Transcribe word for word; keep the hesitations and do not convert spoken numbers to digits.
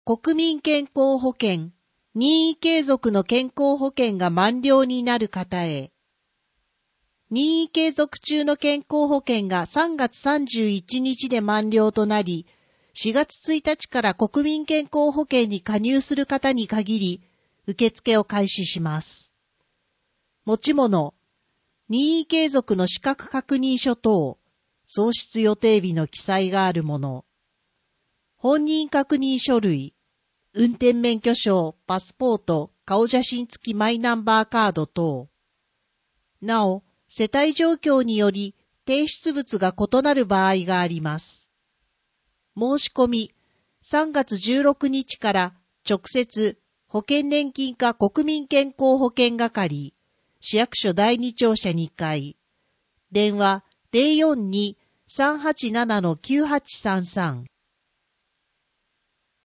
国民健康保険、任意継続の健康保険が満了になる方へ。任意継続中の健康保険がさんがつさんじゅういちにちで満了となり、しがつついたちから国民健康保険に加入する方に限り、受付を開始します。持ち物、任意継続の資格確認書等、創出予定日の記載があるもの、本人確認書類、運転免許証、パスポート、顔写真付きマイナンバーカード等。なお、世帯状況により提出物が異なる場合があります。申し込み、さんがつじゅうろくにちから直接、保険年金課国民健康保険係、市役所だいに庁舎にかい、電話 ゼロよんに さんはちなな きゅうはちさんさん